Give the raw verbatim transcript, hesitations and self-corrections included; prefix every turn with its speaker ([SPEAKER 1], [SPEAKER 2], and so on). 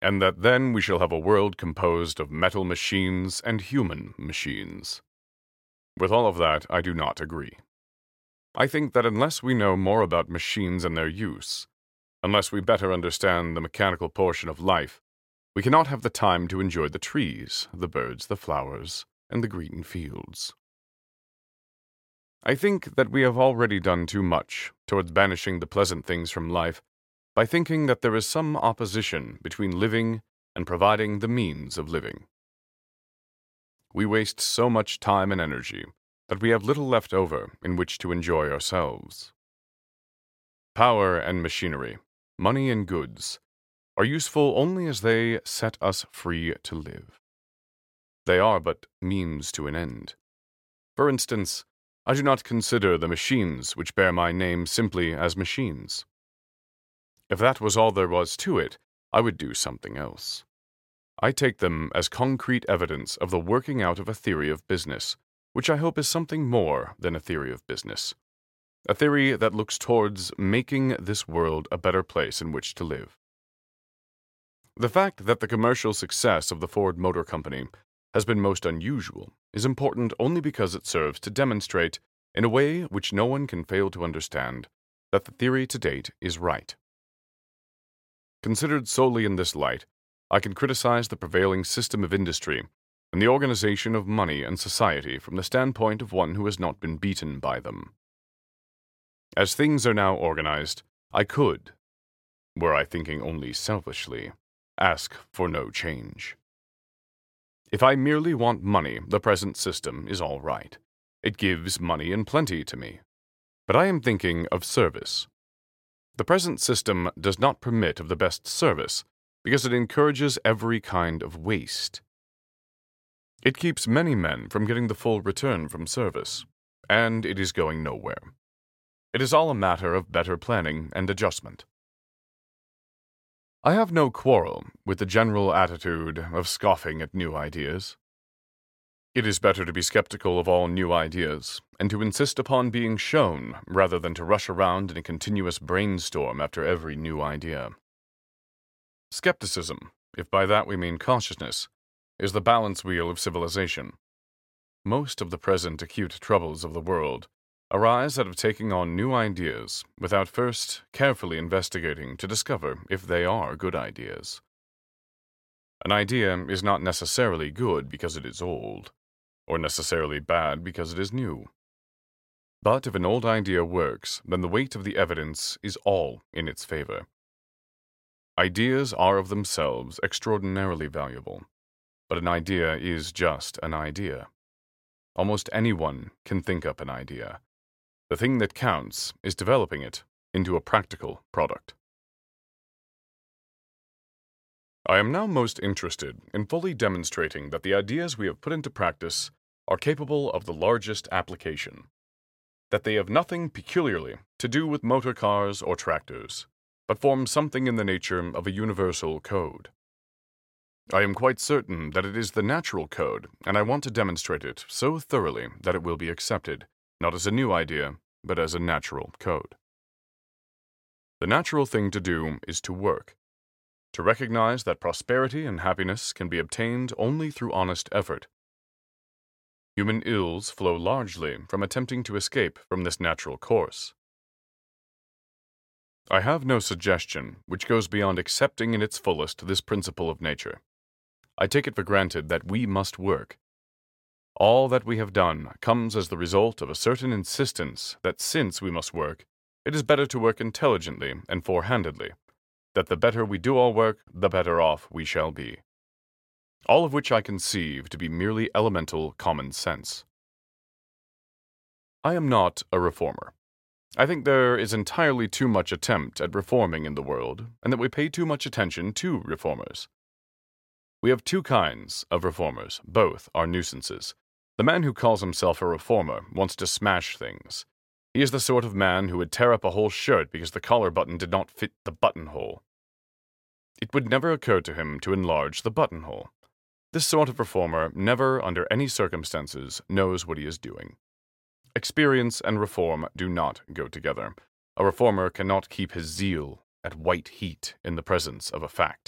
[SPEAKER 1] and that then we shall have a world composed of metal machines and human machines. With all of that, I do not agree. I think that unless we know more about machines and their use, unless we better understand the mechanical portion of life, we cannot have the time to enjoy the trees, the birds, the flowers, and the green fields. I think that we have already done too much towards banishing the pleasant things from life by thinking that there is some opposition between living and providing the means of living. We waste so much time and energy that we have little left over in which to enjoy ourselves. Power and machinery, money and goods, are useful only as they set us free to live. They are but means to an end. For instance, I do not consider the machines which bear my name simply as machines. If that was all there was to it, I would do something else. I take them as concrete evidence of the working out of a theory of business, which I hope is something more than a theory of business. A theory that looks towards making this world a better place in which to live. The fact that the commercial success of the Ford Motor Company has been most unusual is important only because it serves to demonstrate, in a way which no one can fail to understand, that the theory to date is right. Considered solely in this light, I can criticize the prevailing system of industry and the organization of money and society from the standpoint of one who has not been beaten by them. As things are now organized, I could, were I thinking only selfishly, ask for no change. If I merely want money, the present system is all right. It gives money in plenty to me. But I am thinking of service. The present system does not permit of the best service because it encourages every kind of waste. It keeps many men from getting the full return from service, and it is going nowhere. It is all a matter of better planning and adjustment. I have no quarrel with the general attitude of scoffing at new ideas. It is better to be skeptical of all new ideas, and to insist upon being shown rather than to rush around in a continuous brainstorm after every new idea. Skepticism, if by that we mean cautiousness, is the balance wheel of civilization. Most of the present acute troubles of the world arise out of taking on new ideas without first carefully investigating to discover if they are good ideas. An idea is not necessarily good because it is old, or necessarily bad because it is new. But if an old idea works, then the weight of the evidence is all in its favor. Ideas are of themselves extraordinarily valuable, but an idea is just an idea. Almost anyone can think up an idea. The thing that counts is developing it into a practical product. I am now most interested in fully demonstrating that the ideas we have put into practice are capable of the largest application, that they have nothing peculiarly to do with motor cars or tractors, but form something in the nature of a universal code. I am quite certain that it is the natural code, and I want to demonstrate it so thoroughly that it will be accepted, not as a new idea, but as a natural code. The natural thing to do is to work, to recognize that prosperity and happiness can be obtained only through honest effort. Human ills flow largely from attempting to escape from this natural course. I have no suggestion which goes beyond accepting in its fullest this principle of nature. I take it for granted that we must work. All that we have done comes as the result of a certain insistence that since we must work, it is better to work intelligently and forehandedly, that the better we do our work, the better off we shall be. All of which I conceive to be merely elemental common sense. I am not a reformer. I think there is entirely too much attempt at reforming in the world, and that we pay too much attention to reformers. We have two kinds of reformers. Both are nuisances. The man who calls himself a reformer wants to smash things. He is the sort of man who would tear up a whole shirt because the collar button did not fit the buttonhole. It would never occur to him to enlarge the buttonhole. This sort of reformer never, under any circumstances, knows what he is doing. Experience and reform do not go together. A reformer cannot keep his zeal at white heat in the presence of a fact.